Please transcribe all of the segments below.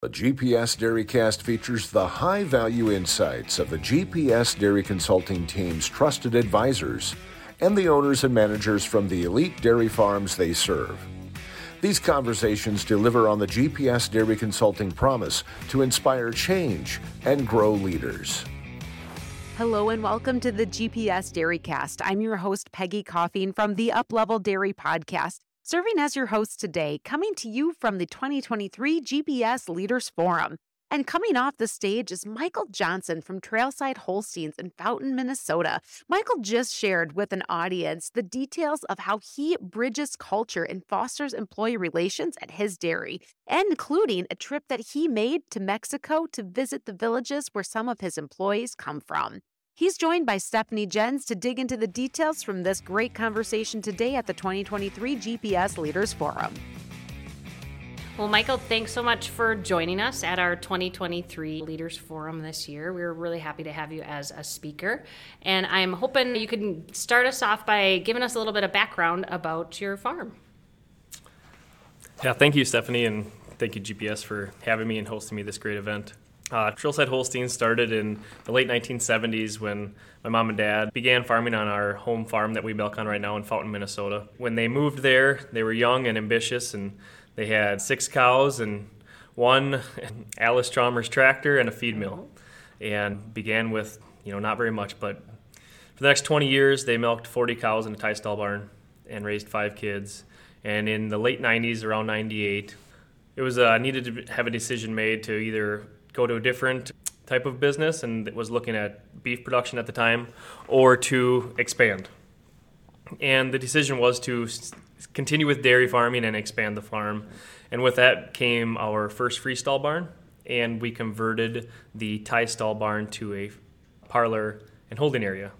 The GPS Dairycast features the high-value insights of the GPS Dairy Consulting team's trusted advisors and the owners and managers from the elite dairy farms they serve. These conversations deliver on the GPS Dairy Consulting promise to inspire change and grow leaders. Hello and welcome to the GPS Dairycast. I'm your host, Peggy Coffeen from the Uplevel Dairy Podcast, serving as your host today, coming to you from the 2023 GPS Leaders Forum. And coming off the stage is Michael Johnson from Trailside Holsteins in Fountain, Minnesota. Michael just shared with an audience the details of how he bridges culture and fosters employee relations at his dairy, including a trip that he made to Mexico to visit the villages where some of his employees come from. He's joined by Stephanie Jens to dig into the details from this great conversation today at the 2023 GPS Leaders Forum. Well, Michael, thanks so much for joining us at our 2023 Leaders Forum this year. We're really happy to have you as a speaker. And I'm hoping you can start us off by giving us a little bit of background about your farm. Yeah, thank you, Stephanie, and thank you, GPS, for having me and hosting me this great event. Trailside Holsteins started in the late 1970s when my mom and dad began farming on our home farm that we milk on right now in Fountain, Minnesota. When they moved there, they were young and ambitious, and they had 6 cows and one Alice Chalmers tractor and a feed mill, and began with not very much. But for the next 20 years, they milked 40 cows in a tie stall barn and raised 5 kids. And in the late 90s, around 98, it was needed to have a decision made to either go to a different type of business, and it was looking at beef production at the time, or to expand. And the decision was to continue with dairy farming and expand the farm. And with that came our first freestall barn, and we converted the tie stall barn to a parlor and holding area.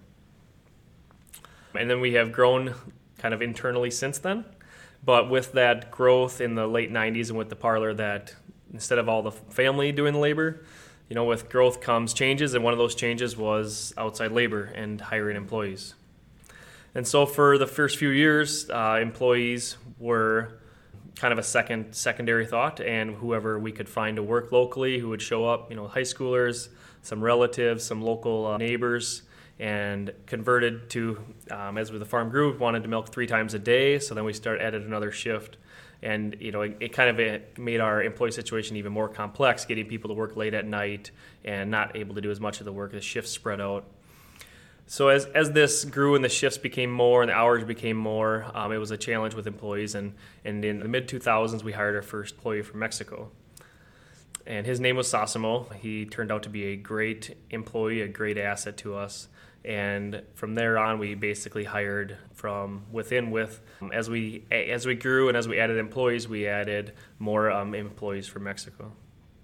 And then we have grown kind of internally since then. But with that growth in the late 90s and with the parlor, that instead of all the family doing the labor, with growth comes changes, and one of those changes was outside labor and hiring employees. And so for the first few years, employees were kind of a secondary thought, and whoever we could find to work locally who would show up, high schoolers, some relatives, some local neighbors, and converted to, as the farm grew, wanted to milk 3 times a day, so then we added another shift. And it kind of made our employee situation even more complex, getting people to work late at night and not able to do as much of the work. The shifts spread out. So as this grew and the shifts became more and the hours became more, it was a challenge with employees. And in the mid-2000s, we hired our first employee from Mexico. And his name was Sosimo. He turned out to be a great employee, a great asset to us. And from there on, we basically hired from within. As we grew and as we added employees, we added more employees from Mexico.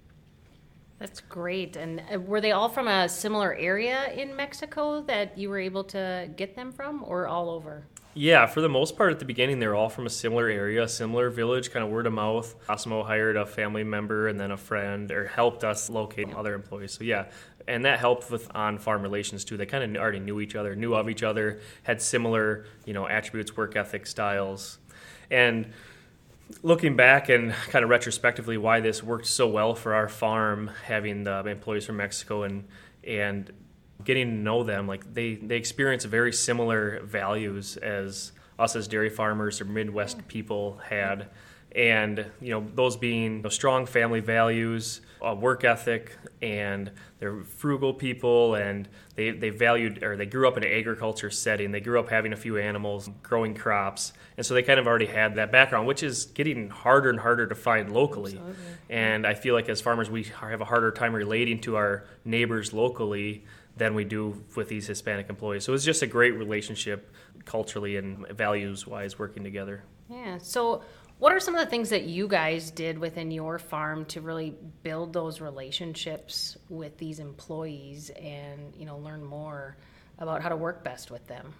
That's great. And were they all from a similar area in Mexico that you were able to get them from, or all over? Yeah, for the most part at the beginning, they were all from a similar area, a similar village, kind of word of mouth. Osmo hired a family member and then a friend, or helped us locate other employees. So yeah, and that helped with on-farm relations too. They kind of already knew of each other, had similar, attributes, work ethic, styles. And looking back and kind of retrospectively why this worked so well for our farm, having the employees from Mexico and getting to know them, like they experience very similar values as us as dairy farmers or Midwest people had. And, those being strong family values, work ethic, and they're frugal people, and they valued, or they grew up in an agriculture setting. They grew up having a few animals, growing crops, and so they kind of already had that background, which is getting harder and harder to find locally. Absolutely. And I feel like as farmers, we have a harder time relating to our neighbors locally than we do with these Hispanic employees. So it's just a great relationship culturally and values-wise working together. Yeah, so what are some of the things that you guys did within your farm to really build those relationships with these employees and, learn more about how to work best with them?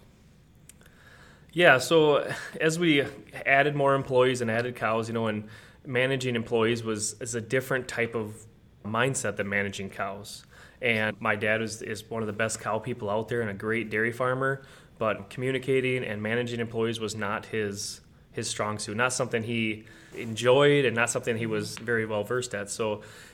Yeah, so as we added more employees and added cows, and managing employees is a different type of mindset than managing cows. And my dad is one of the best cow people out there and a great dairy farmer, but communicating and managing employees was not his strong suit, not something he enjoyed and not something he was very well versed at. So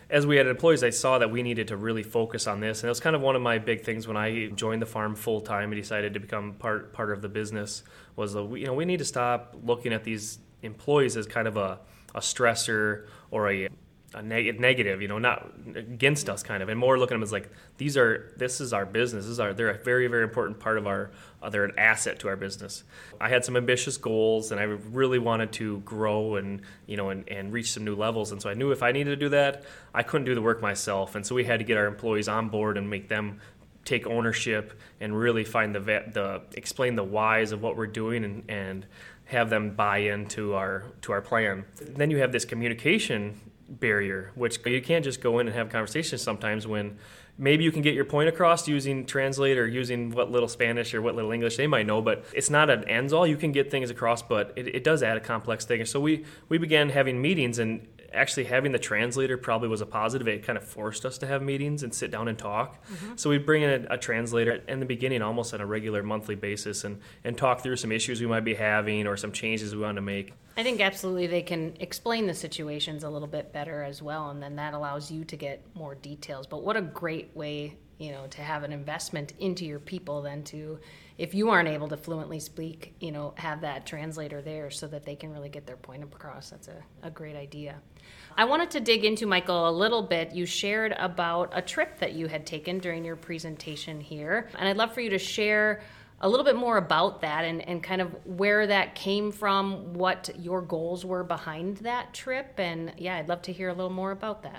as we had employees, I saw that we needed to really focus on this. And it was kind of one of my big things when I joined the farm full time and decided to become part of the business was that we need to stop looking at these employees as kind of a stressor or a negative, not against us kind of, and more looking at them as like, this is our business. They're a very, very important part of they're an asset to our business. I had some ambitious goals and I really wanted to grow and reach some new levels. And so I knew if I needed to do that, I couldn't do the work myself. And so we had to get our employees on board and make them take ownership and really find explain the whys of what we're doing and have them buy into our plan. Then you have this communication barrier, which you can't just go in and have conversations sometimes when maybe you can get your point across using Translate or using what little Spanish or what little English they might know, but it's not an ends all. You can get things across, but it does add a complex thing. So we began having meetings, and actually having the translator probably was a positive. It kind of forced us to have meetings and sit down and talk. Mm-hmm. So we'd bring in a translator in the beginning almost on a regular monthly basis and talk through some issues we might be having or some changes we want to make. I think absolutely they can explain the situations a little bit better as well, and then that allows you to get more details. But what a great way, to have an investment into your people than to, if you aren't able to fluently speak, have that translator there so that they can really get their point across. That's a great idea. I wanted to dig into, Michael, a little bit. You shared about a trip that you had taken during your presentation here, and I'd love for you to share a little bit more about that and kind of where that came from, what your goals were behind that trip, and I'd love to hear a little more about that.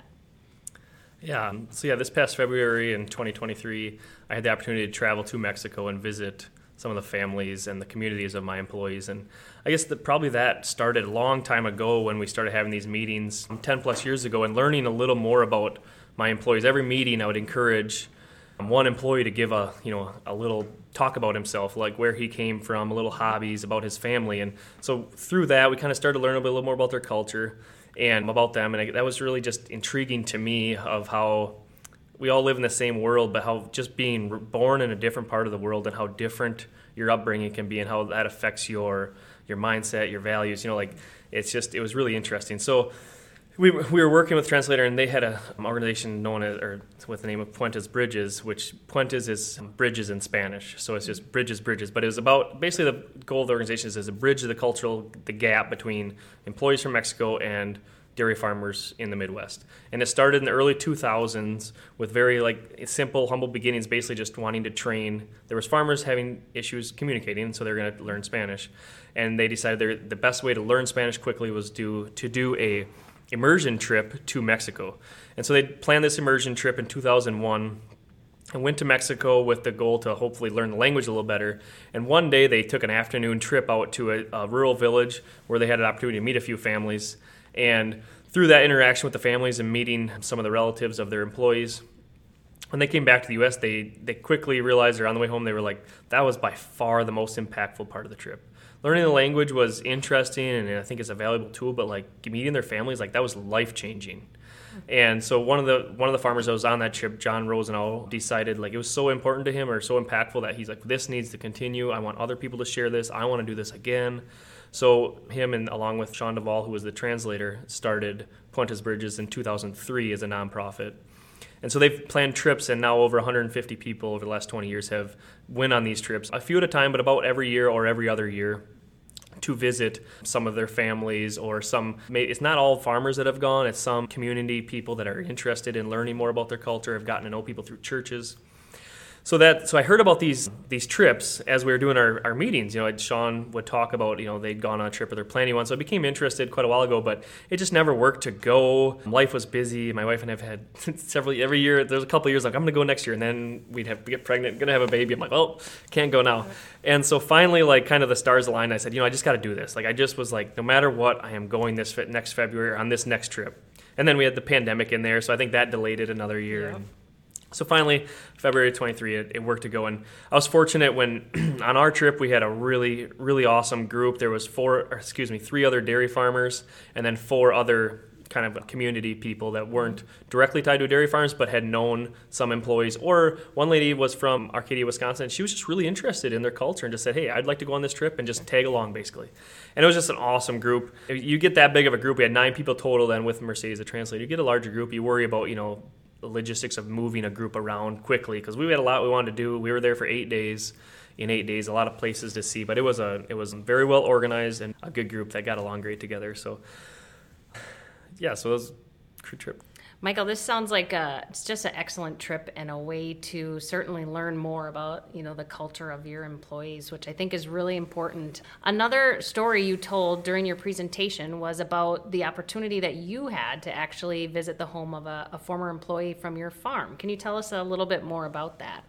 Yeah, so this past February in 2023, I had the opportunity to travel to Mexico and visit some of the families and the communities of my employees. And I guess probably that started a long time ago when we started having these meetings 10 plus years ago and learning a little more about my employees. Every meeting I would encourage one employee to give a little talk about himself, like where he came from, a little hobbies, about his family. And so through that, we kind of started to learn a little more about their culture and about them. And that was really just intriguing to me of how we all live in the same world, but how just being born in a different part of the world and how different your upbringing can be and how that affects your mindset, your values. It was really interesting. So we were working with Translator, and they had an organization known as, or with the name of Puentes Bridges, which Puentes is bridges in Spanish. So it's just bridges. But it was about, basically the goal of the organization is to bridge the gap between employees from Mexico and dairy farmers in the Midwest. And it started in the early 2000s with very simple, humble beginnings, basically just wanting to train. There was farmers having issues communicating, so they're going to learn Spanish. And they decided the best way to learn Spanish quickly was to do a immersion trip to Mexico. And so they planned this immersion trip in 2001 and went to Mexico with the goal to hopefully learn the language a little better. And one day they took an afternoon trip out to a rural village where they had an opportunity to meet a few families. And through that interaction with the families and meeting some of the relatives of their employees, when they came back to the U.S., they quickly realized, or on the way home, they were like, that was by far the most impactful part of the trip. Learning the language was interesting, and I think it's a valuable tool, but meeting their families, that was life-changing. And so one of the farmers that was on that trip, John Rosenau, decided it was so important to him or so impactful that he's like, this needs to continue. I want other people to share this. I want to do this again. So him and along with Sean Duvall, who was the translator, started Puentes Bridges in 2003 as a nonprofit. And so they've planned trips, and now over 150 people over the last 20 years have went on these trips, a few at a time, but about every year or every other year, to visit some of their families or it's not all farmers that have gone, it's some community people that are interested in learning more about their culture, have gotten to know people through churches. So I heard about these trips as we were doing our meetings. Sean would talk about, they'd gone on a trip or they're planning one. So I became interested quite a while ago, but it just never worked to go. Life was busy. My wife and I have had every year, there's a couple of years I'm going to go next year, and then we'd have to get pregnant, going to have a baby. I'm like, well, can't go now. And so finally, kind of the stars aligned. I said, I just got to do this. I just was no matter what, I am going this next February on this next trip. And then we had the pandemic in there, so I think that delayed it another year. Yeah. So finally, February 23, it worked to go. And I was fortunate when on our trip we had a really, really awesome group. There was 3 other dairy farmers and then 4 other kind of community people that weren't directly tied to dairy farms but had known some employees. Or one lady was from Arcadia, Wisconsin, and she was just really interested in their culture and just said, hey, I'd like to go on this trip and just tag along, basically. And it was just an awesome group. You get that big of a group. We had 9 people total then with Mercedes, the translator. You get a larger group, you worry about, the logistics of moving a group around quickly, because we had a lot we wanted to do. We were there for 8 days. In 8 days, a lot of places to see, but it was very well organized and a good group that got along great together. So yeah, so it was a great trip. Michael, this sounds like it's just an excellent trip and a way to certainly learn more about, the culture of your employees, which I think is really important. Another story you told during your presentation was about the opportunity that you had to actually visit the home of a former employee from your farm. Can you tell us a little bit more about that?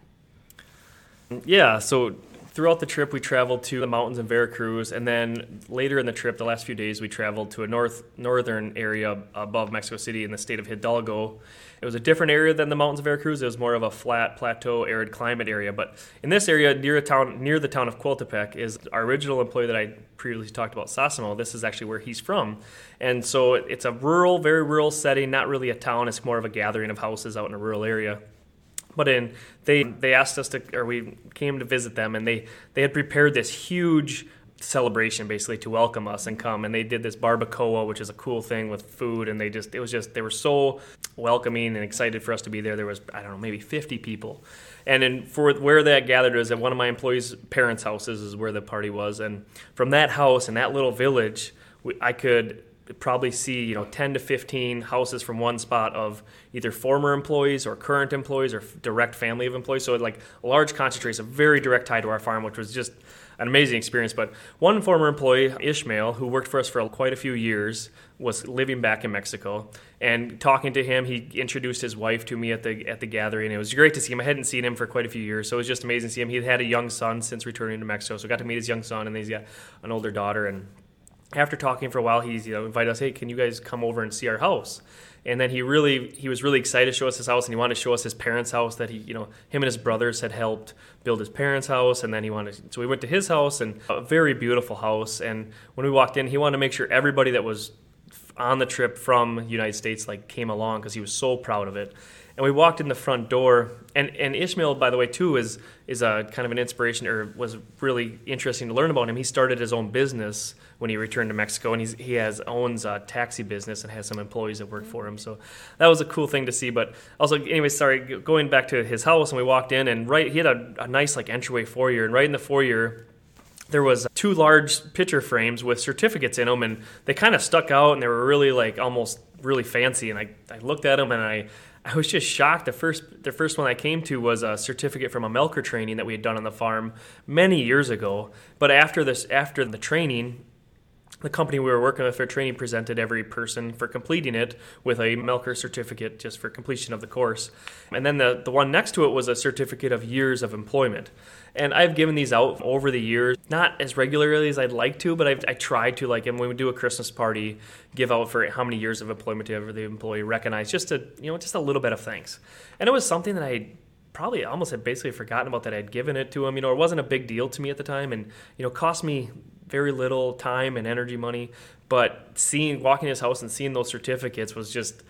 Yeah, so throughout the trip, we traveled to the mountains in Veracruz, and then later in the trip, the last few days, we traveled to a northern area above Mexico City in the state of Hidalgo. It was a different area than the mountains of Veracruz. It was more of a flat, plateau, arid climate area. But in this area, near the town of Coatepec, is our original employee that I previously talked about, Sasamo. This is actually where he's from. And so it's a rural, very rural setting, not really a town. It's more of a gathering of houses out in a rural area. But they asked us we came to visit them, and they had prepared this huge celebration basically to welcome us and come, and they did this barbacoa, which is a cool thing with food, and they were so welcoming and excited for us to be there. There was, I don't know, maybe 50 people. And for where that gathered was at one of my employees' parents' houses is where the party was, and from that house in that little village, I could probably see 10 to 15 houses from one spot of either former employees or current employees or direct family of employees. So like a large concentration, a very direct tie to our farm, which was just an amazing experience. But one former employee, Ishmael, who worked for us for quite a few years, was living back in Mexico. And talking to him, he introduced his wife to me at the gathering. It was great to see him. I hadn't seen him for quite a few years, so it was just amazing to see him. He had a young son since returning to Mexico, so I got to meet his young son, and he's got an older daughter. And after talking for a while, he's invited us, hey, can you guys come over and see our house? And then he was really excited to show us his house, and he wanted to show us his parents' house that him and his brothers had helped build his parents' house. And then so we went to his house, and a very beautiful house. And when we walked in, he wanted to make sure everybody that was on the trip from the United States came along, because he was so proud of it. And we walked in the front door, and Ishmael, by the way, too, is a kind of an inspiration, or was really interesting to learn about him. He started his own business when he returned to Mexico, and he owns a taxi business and has some employees that work for him. So that was a cool thing to see. But also, anyway, going back to his house, and we walked in, and he had a nice entryway foyer, and right in the foyer, there was 2 large picture frames with certificates in them, and they kind of stuck out, and they were really almost really fancy. And I looked at them, and I was just shocked. The first one I came to was a certificate from a milker training that we had done on the farm many years ago. But after the training, the company we were working with for training presented every person for completing it with a milker certificate just for completion of the course. And then the one next to it was a certificate of years of employment. And I've given these out over the years, not as regularly as I'd like to, but I tried to, and when we do a Christmas party, give out for how many years of employment to have the employee recognized, just a little bit of thanks. And it was something that I probably almost had basically forgotten about, that I'd given it to him. It wasn't a big deal to me at the time, and cost me very little time and energy, money. But walking in his house and seeing those certificates was just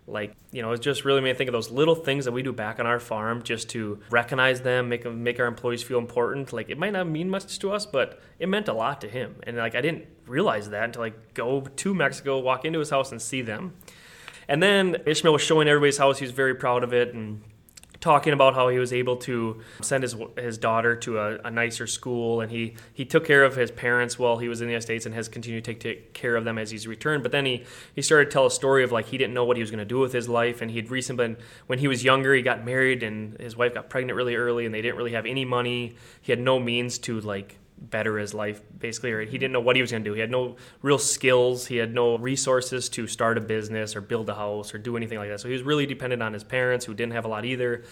it just really made me think of those little things that we do back on our farm, just to recognize them, make our employees feel important. It might not mean much to us, but it meant a lot to him. And I didn't realize that until go to Mexico, walk into his house and see them. And then Ishmael was showing everybody's house. He was very proud of it, and talking about how he was able to send his daughter to a nicer school, and he took care of his parents while he was in the United States, and has continued to take care of them as he's returned. But then he started to tell a story of he didn't know what he was going to do with his life, and he'd recently been, when he was younger, he got married, and his wife got pregnant really early, and they didn't really have any money. He had no means to better his life, basically, or he didn't know what he was going to do. He had no real skills. He had no resources to start a business or build a house or do anything like that. So he was really dependent on his parents, who didn't have a lot either.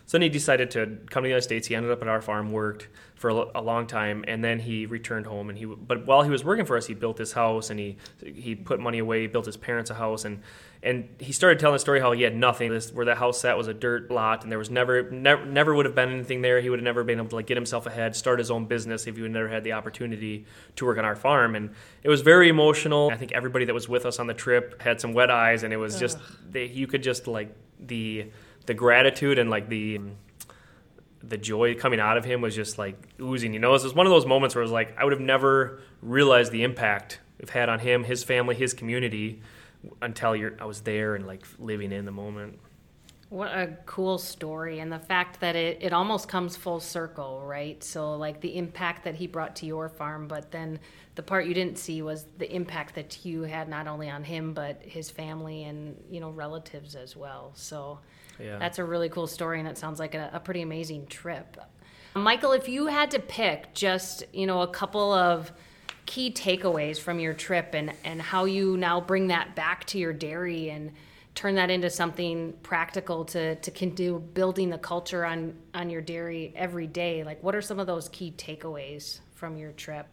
So then he decided to come to the United States. He ended up at our farm, worked for a long time, and then he returned home. But while he was working for us, he built his house, and he put money away. He built his parents a house, and he started telling the story how he had nothing. Where that house sat was a dirt lot, and there was never would have been anything there. He would have never been able to get himself ahead, start his own business if he would never had the opportunity to work on our farm. And it was very emotional. I think everybody that was with us on the trip had some wet eyes, and it was just you could just the gratitude and the joy coming out of him was just oozing. It was one of those moments where it was I would have never realized the impact it had on him, his family, his community until I was there and living in the moment. What a cool story, and the fact that it almost comes full circle, right? So the impact that he brought to your farm, but then the part you didn't see was the impact that you had not only on him but his family and relatives as well. So yeah. That's a really cool story, and it sounds like a pretty amazing trip. Michael, if you had to pick just a couple of key takeaways from your trip and how you now bring that back to your dairy and turn that into something practical to continue building the culture on your dairy every day, what are some of those key takeaways from your trip?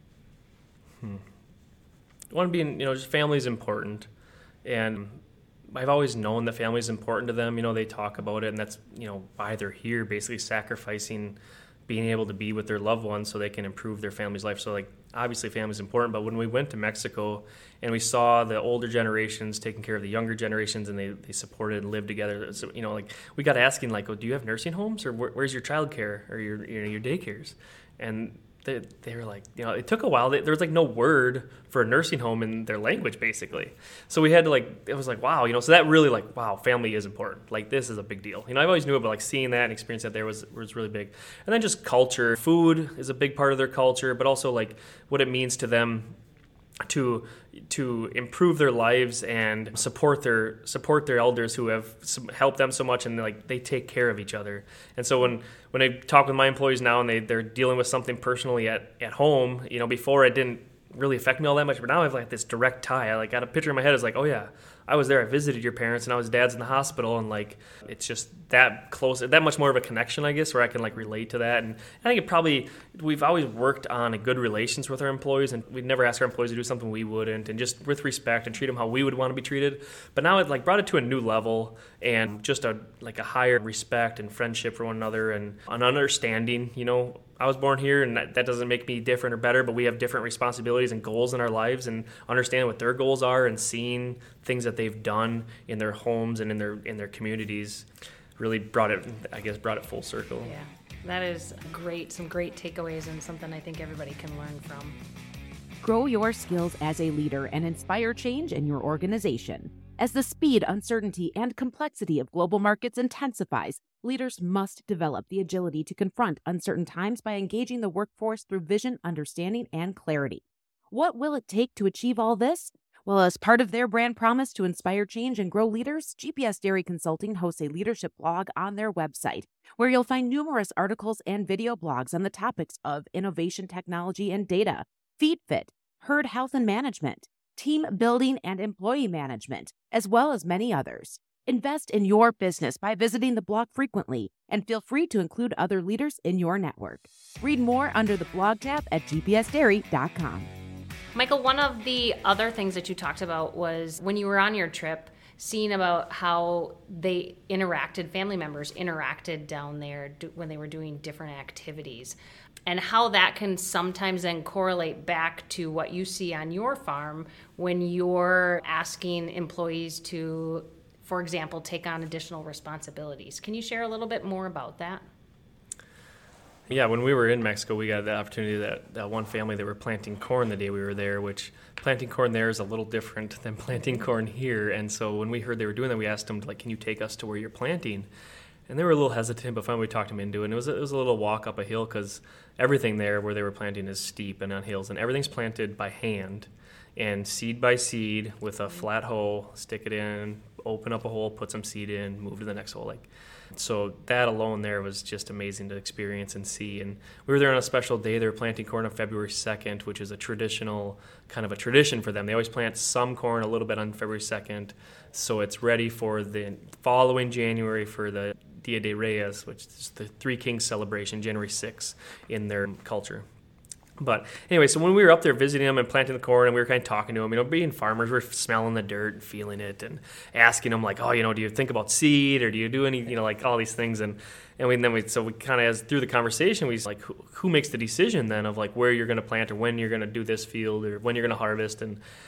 One being, just family is important, and I've always known that family is important to them. They talk about it, and that's, why they're here, basically sacrificing being able to be with their loved ones so they can improve their family's life. So, obviously family is important, but when we went to Mexico and we saw the older generations taking care of the younger generations, and they supported and lived together, so, we got asking, do you have nursing homes, or where's your child care or your daycares? And they were it took a while. There was no word for a nursing home in their language, basically. So we had to it was wow, so that really wow, family is important. This is a big deal. I've always knew it, but seeing that and experiencing that there was really big. And then just culture. Food is a big part of their culture, but also what it means to them to improve their lives and support their elders who have helped them so much, and they take care of each other. And so when I talk with my employees now and they're dealing with something personally at home, before it didn't really affect me all that much, but now I have this direct tie. I got a picture in my head. It's oh yeah, I was there. I visited your parents, and now his dad's in the hospital, and it's just that close, that much more of a connection, I guess, where I can relate to that. And I think we've always worked on a good relations with our employees, and we'd never ask our employees to do something we wouldn't, and just with respect and treat them how we would want to be treated. But now it brought it to a new level, and just a higher respect and friendship for one another, and an understanding. I was born here, and that doesn't make me different or better, but we have different responsibilities and goals in our lives, and understanding what their goals are and seeing things that they've done in their homes and in their communities really brought it full circle. Yeah, that is great. Some great takeaways, and something I think everybody can learn from. Grow your skills as a leader and inspire change in your organization. As the speed, uncertainty, and complexity of global markets intensifies, leaders must develop the agility to confront uncertain times by engaging the workforce through vision, understanding, and clarity. What will it take to achieve all this? Well, as part of their brand promise to inspire change and grow leaders, GPS Dairy Consulting hosts a leadership blog on their website, where you'll find numerous articles and video blogs on the topics of innovation, technology, and data, feed fit, herd health and management, team building, and employee management, as well as many others. Invest in your business by visiting the blog frequently, and feel free to include other leaders in your network. Read more under the blog tab at gpsdairy.com. Michael, one of the other things that you talked about was when you were on your trip, seeing about how family members interacted down there when they were doing different activities, and how that can sometimes then correlate back to what you see on your farm when you're asking employees to, for example, take on additional responsibilities. Can you share a little bit more about that? Yeah, when we were in Mexico, we got the opportunity that one family, they were planting corn the day we were there, which planting corn there is a little different than planting corn here. And so when we heard they were doing that, we asked them, can you take us to where you're planting? And they were a little hesitant, but finally we talked them into it. And it was a little walk up a hill, because everything there where they were planting is steep and on hills, and everything's planted by hand and seed by seed with a flat hoe. Stick it in, open up a hole, put some seed in, move to the next hole. So that alone there was just amazing to experience and see. And we were there on a special day. They were planting corn on February 2nd, which is a tradition for them. They always plant some corn a little bit on February 2nd, so it's ready for the following January for the Dia de Reyes, which is the Three Kings celebration, January 6th, in their culture. But anyway, so when we were up there visiting them and planting the corn, and we were kind of talking to them, being farmers, we're smelling the dirt and feeling it, and asking them like, oh, do you think about seed, or do you do any, like all these things, and we kind of, as through the conversation, we like, who makes the decision then of like where you're going to plant, or when you're going to do this field, or when you're going to harvest,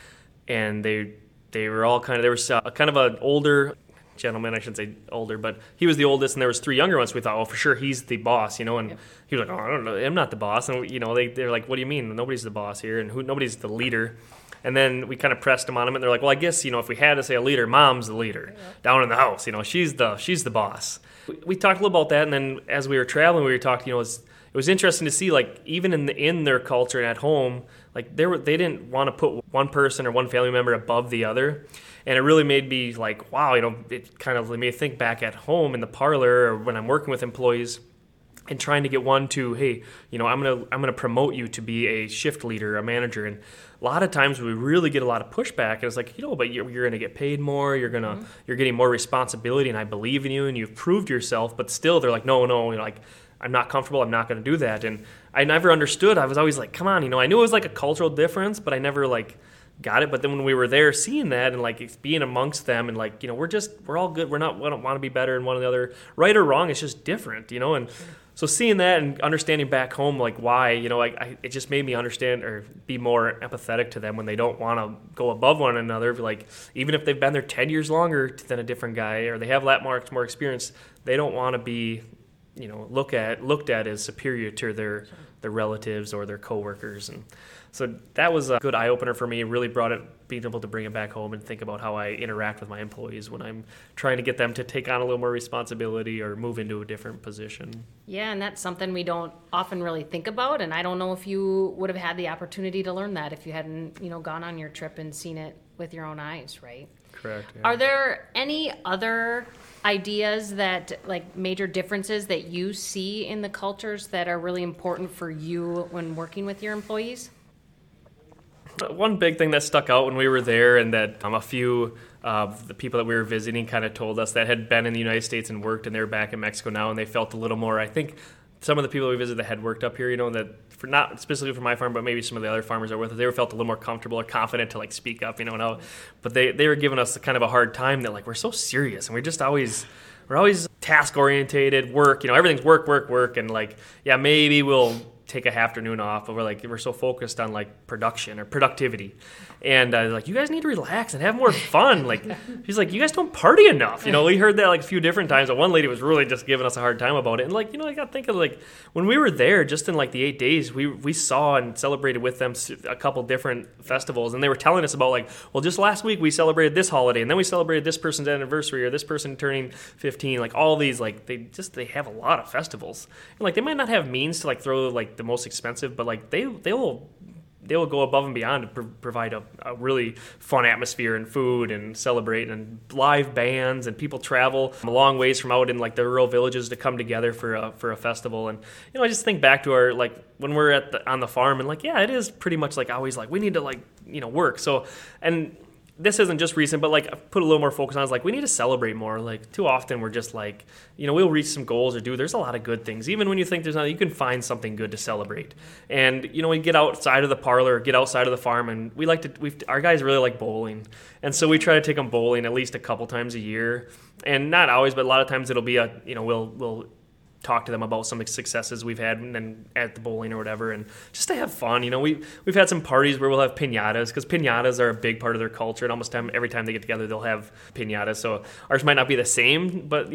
and they were all there was kind of an older gentleman, I shouldn't say older, but he was the oldest, and there was 3 younger ones. We thought, for sure he's the boss, and Yep. he was like, oh, I don't know, I'm not the boss, and they're like, what do you mean? Nobody's the boss here, and nobody's the leader. And then we kind of pressed them on him, and they're like, well, I guess if we had to say a leader, Mom's the leader down in the house. She's the boss. We talked a little about that, and then as we were traveling, we were talking. It was interesting to see, like, even in their culture and at home, like they didn't want to put one person or one family member above the other. And it really made me like, wow, it kind of made me think back at home in the parlor, or when I'm working with employees and trying to get one to, hey, I'm gonna promote you to be a shift leader, a manager. And a lot of times we really get a lot of pushback. And it's like, but you're gonna get paid more, you're getting more responsibility, and I believe in you, and you've proved yourself. But still, they're like, no, like, I'm not comfortable, I'm not gonna do that. And I never understood. I was always like, come on, I knew it was like a cultural difference, but I never like got it. But then when we were there seeing that and like being amongst them, and like, we're all good. We don't want to be better than one or the other, right or wrong. It's just different, and so seeing that and understanding back home, like why, it just made me understand or be more empathetic to them when they don't want to go above one another. Like, even if they've been there 10 years longer than a different guy, or they have that much more experience, they don't want to be, looked at as superior to their relatives or their coworkers. And so that was a good eye-opener for me. It really being able to bring it back home and think about how I interact with my employees when I'm trying to get them to take on a little more responsibility or move into a different position. Yeah, and that's something we don't often really think about, and I don't know if you would have had the opportunity to learn that if you hadn't, gone on your trip and seen it with your own eyes, right? Correct. Yeah. Are there any other ideas that, like, major differences that you see in the cultures that are really important for you when working with your employees? One big thing that stuck out when we were there, and that a few of the people that we were visiting kind of told us that had been in the United States and worked, and they're back in Mexico now, and they felt a little more, I think some of the people we visited that had worked up here, that for not specifically for my farm, but maybe some of the other farmers that were with us, they felt a little more comfortable or confident to like speak up, but they were giving us kind of a hard time that like, we're so serious, and we're always task orientated, work, everything's work, and like, yeah, maybe we'll take a afternoon off, but we're so focused on like production or productivity, and like, you guys need to relax and have more fun. Like, she's like, you guys don't party enough. We heard that like a few different times, but one lady was really just giving us a hard time about it. And like, I got thinking, like, when we were there, just in like the 8 days, we saw and celebrated with them a couple different festivals, and they were telling us about like, well, just last week we celebrated this holiday, and then we celebrated this person's anniversary, or this person turning 15. Like, all these, like, they have a lot of festivals, and like, they might not have means to like throw like the most expensive, but like they will go above and beyond to provide a really fun atmosphere and food and celebrate, and live bands, and people travel a long ways from out in like the rural villages to come together for a festival. And I just think back to our, like, when we're on the farm, and like, yeah, it is pretty much like always like we need to like work. So, and this isn't just recent, but like, I put a little more focus on is like, we need to celebrate more. Like, too often we're just like, we'll reach some goals or there's a lot of good things. Even when you think there's nothing, you can find something good to celebrate. And, we get outside of the parlor, get outside of the farm, and our guys really like bowling. And so we try to take them bowling at least a couple times a year. And not always, but a lot of times it'll be we'll talk to them about some successes we've had and then at the bowling or whatever, and just to have fun. We've had some parties where we'll have piñatas, because piñatas are a big part of their culture, and almost every time they get together they'll have piñatas. So ours might not be the same, but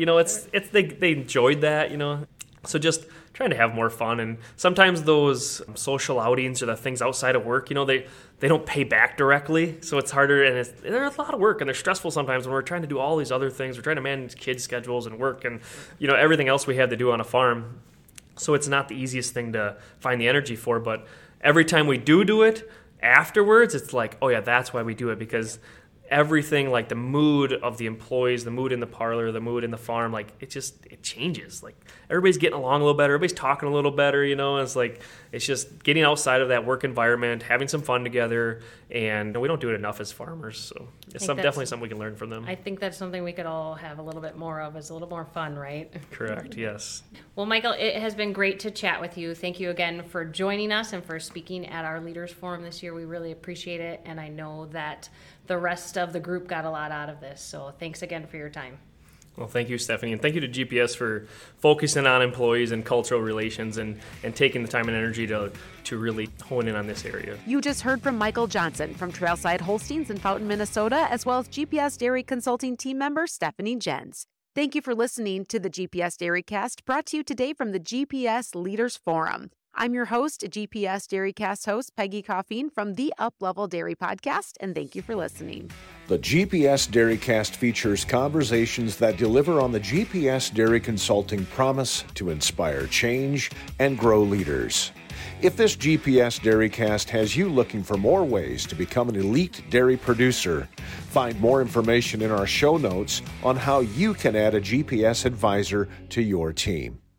they enjoyed that. So just trying to have more fun. And sometimes those social outings or the things outside of work, they don't pay back directly, so it's harder, and they're a lot of work, and they're stressful sometimes when we're trying to do all these other things. We're trying to manage kids' schedules and work and everything else we have to do on a farm. So it's not the easiest thing to find the energy for, but every time we do it, afterwards, it's like, oh yeah, that's why we do it, because everything, like the mood of the employees, the mood in the parlor, the mood in the farm, like it changes. Like, everybody's getting along a little better, everybody's talking a little better, and it's like, it's just getting outside of that work environment, having some fun together, and we don't do it enough as farmers. So It's definitely something we can learn from them. I think that's something we could all have a little bit more of, is a little more fun, right? Correct, yes. Well, Michael, it has been great to chat with you. Thank you again for joining us and for speaking at our Leaders Forum this year. We really appreciate it, and I know that the rest of the group got a lot out of this. So thanks again for your time. Well, thank you, Stephanie, and thank you to GPS for focusing on employees and cultural relations and taking the time and energy to really hone in on this area. You just heard from Michael Johnson from Trailside Holsteins in Fountain, Minnesota, as well as GPS Dairy Consulting team member Stephanie Jens. Thank you for listening to the GPS Dairy Cast, brought to you today from the GPS Leaders Forum. I'm your host, GPS Dairy Cast host, Peggy Coffeen from the Up Level Dairy Podcast, and thank you for listening. The GPS Dairy Cast features conversations that deliver on the GPS Dairy Consulting promise to inspire change and grow leaders. If this GPS Dairy Cast has you looking for more ways to become an elite dairy producer, find more information in our show notes on how you can add a GPS advisor to your team.